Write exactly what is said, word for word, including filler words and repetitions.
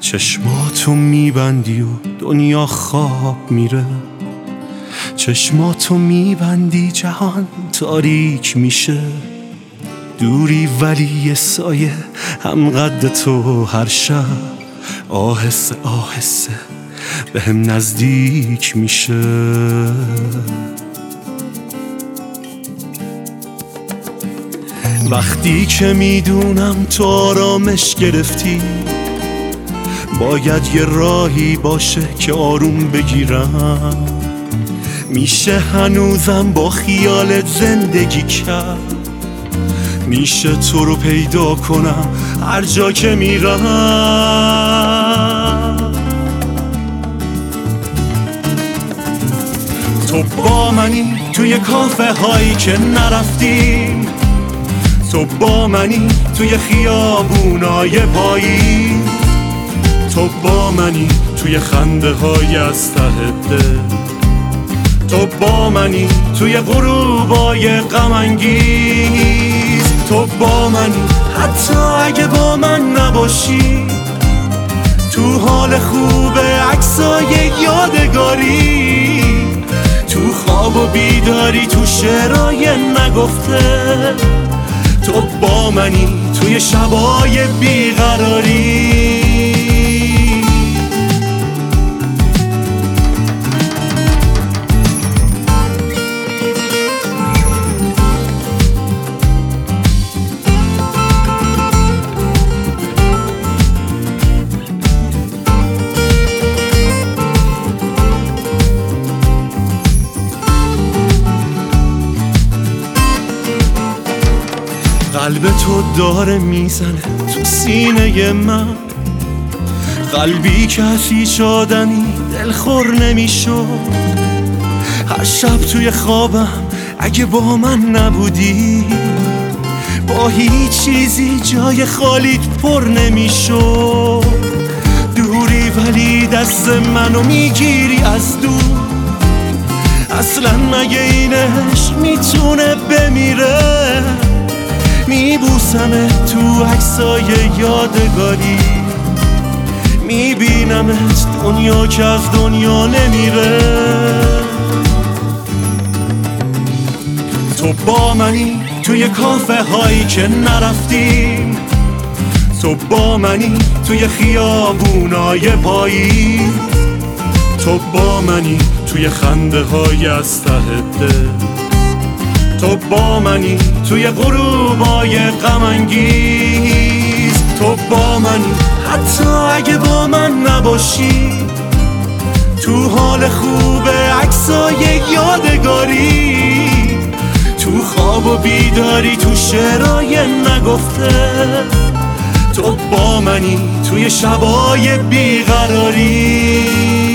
چشماتو میبندی و دنیا خواب میره، چشماتو میبندی جهان تاریک میشه. دوری ولی یه سایه هم قد تو هر شب آهسته آهسته به هم نزدیک میشه. وقتی که میدونم تو آرامش گرفتی، باید یه راهی باشه که آروم بگیرم. میشه هنوزم با خیالت زندگی کرد، میشه تو رو پیدا کنم هر جا که میرم. تو با منی توی کافه هایی که نرفتیم، تو با منی توی خیابونای پاییز، تو با منی توی خنده های از ته دل، تو با منی توی غروبای غم انگیز، تو با منی حتی اگه با من نباشی، تو حال خوب عکسای یادگاری، تو خواب و بیداری، تو شعرهای نگفته، تو با منی توی شبای بیقراری. قلب تو داره میزنه تو سینه من، قلبی که از هیچ آدمی دلخور نمیشد. هر شب توی خوابم اگه با من نبودی، با هیچ چیزی جای خالیت پر نمیشد. دوری ولی دست منو میگیری از دور، اصلا مگه این عشق میتونه بمیره؟ میبوسمه تو عکسای یادگاری، میبینمت دنیا که از دنیا نمیره. تو با منی توی کافه هایی که نرفتیم، تو با منی توی خیابونای پاییز، تو با منی توی خنده های از ته دل، تو با منی توی غروبای غم انگیز، تو با منی حتی اگه با من نباشی، تو حال خوب عکسای یادگاری، تو خواب و بیداری، تو شعرهای نگفته، تو با منی توی شبای بیقراری.